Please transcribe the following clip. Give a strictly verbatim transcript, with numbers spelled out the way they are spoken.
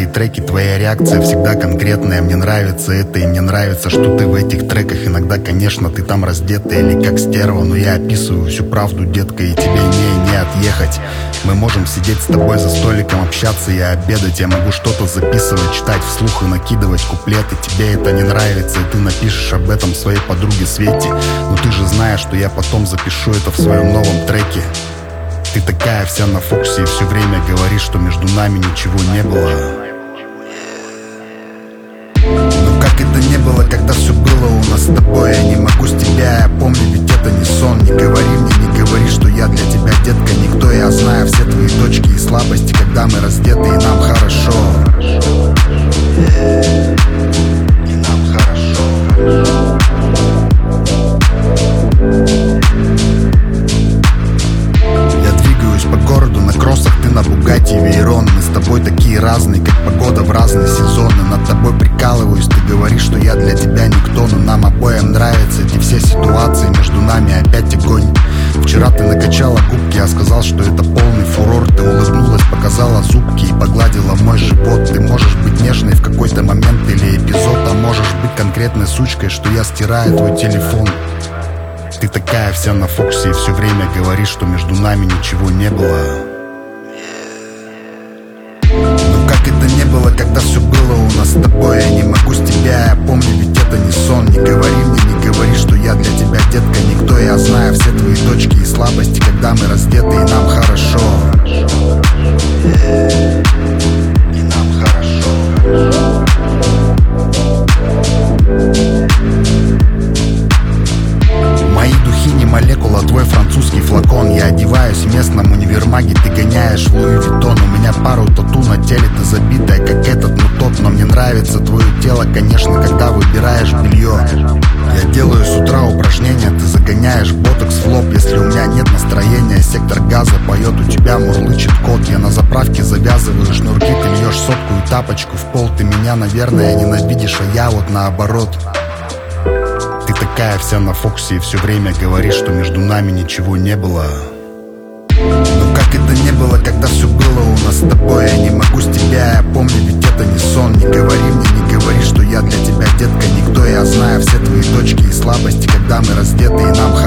твои треки, твоя реакция всегда конкретная. Мне нравится это, и мне нравится, что ты в этих треках. Иногда, конечно, ты там раздетая или как стерва, но я описываю всю правду, детка, и тебе не, не отъехать. Мы можем сидеть с тобой за столиком, общаться и обедать. Я могу что-то записывать, читать вслух и накидывать куплеты. Тебе это не нравится, и ты напишешь об этом своей подруге Свете. Но ты же знаешь, что я потом запишу это в своем новом треке. Ты такая вся на фокусе и все время говоришь, что между нами ничего не было. Но как это не было, когда все было у нас с тобой? Я не могу с тебя, я помню, ведь это не сон. Не говори мне, не говори, что я для тебя, детка, никто. Я знаю все твои точки и слабости, когда мы раздеты и нам хорошо. И нам хорошо. По городу на кроссах, ты на Бугатти Вейрон. Мы с тобой такие разные, как погода в разные сезоны. Над тобой прикалываюсь, ты говоришь, что я для тебя никто. Но нам обоим нравятся эти все ситуации, между нами опять огонь. Вчера ты накачала губки, я сказал, что это полный фурор. Ты улыбнулась, показала зубки и погладила мой живот. Ты можешь быть нежной в какой-то момент или эпизод, а можешь быть конкретной сучкой, что я стираю твой телефон. Ты такая вся на фокусе и все время говоришь, что между нами ничего не было. Но как это не было, когда все было у нас с тобой? Я не могу с тебя, я помню, ведь это не сон. Не говори мне, не говори, что я для тебя, детка, никто. Я знаю все твои точки и слабости, когда мы раздеты и нам хорошо. И нам хорошо. Мои духи не молекула, твой французский флакон. Я одеваюсь в местном универмаге, ты гоняешь в Луи Виттон. У меня пару тату на теле, ты забитая, как этот, ну тот. Но мне нравится твое тело, конечно, когда выбираешь белье. Я делаю с утра упражнения, ты загоняешь ботокс в лоб. Если у меня нет настроения, сектор газа поет, у тебя мурлычет кот. Я на заправке завязываю шнурки, ты льешь сотку и тапочку в пол. Ты меня, наверное, ненавидишь, а я вот наоборот. Ты такая вся на фокусе и все время говоришь, что между нами ничего не было. Но как это не было, когда все было у нас с тобой? Я не могу с тебя, я помню, ведь это не сон. Не говори мне, не говори, что я для тебя, детка, никто. Я знаю все твои точки и слабости, когда мы раздеты и нам хорошо.